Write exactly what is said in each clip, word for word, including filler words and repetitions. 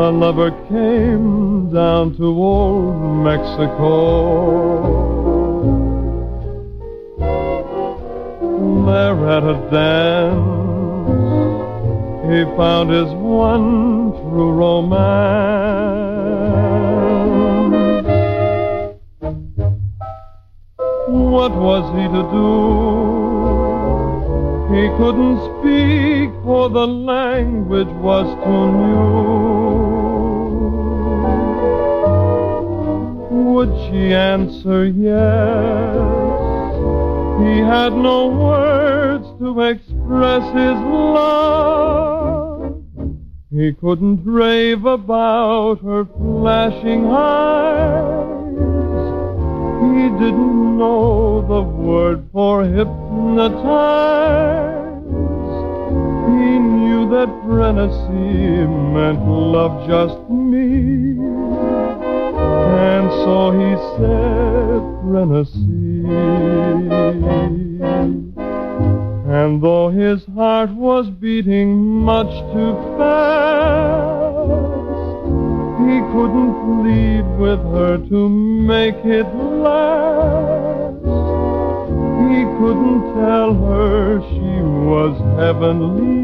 the lover came down to old Mexico. There at a dance, he found his one true romance. What was he to do? He couldn't speak, for the language was too new. Would she answer yes? He had no words to express his love. He couldn't rave about her flashing eyes. He didn't know the word for hypnotize. He knew that Renaissance meant love just me. And so he said, Renaissance. And though his heart was beating much too fast, he couldn't plead with her to make it last. He couldn't tell her she was heavenly.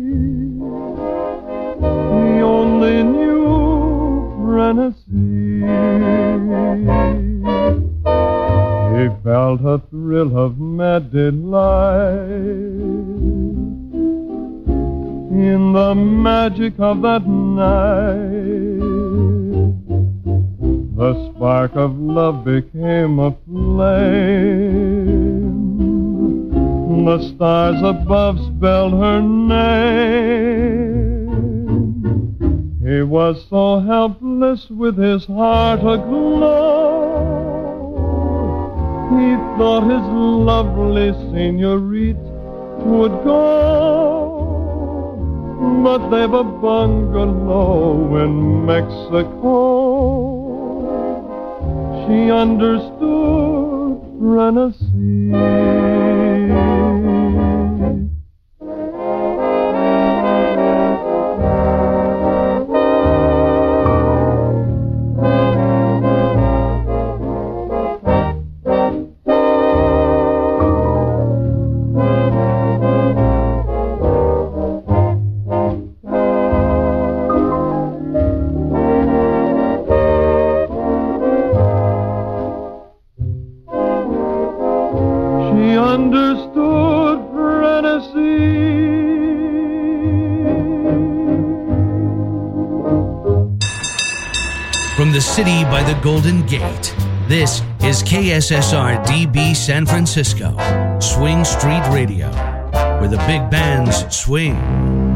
He only knew Renaissance. He felt a thrill of mad delight in the magic of that night. The spark of love became a flame. The stars above spelled her name. He was so helpless with his heart aglow. He thought his lovely señorita would go, but they've a bungalow in Mexico. She understood Renaissance. From the city by the Golden Gate, this is K S S R D B San Francisco, Swing Street Radio, where the big bands swing.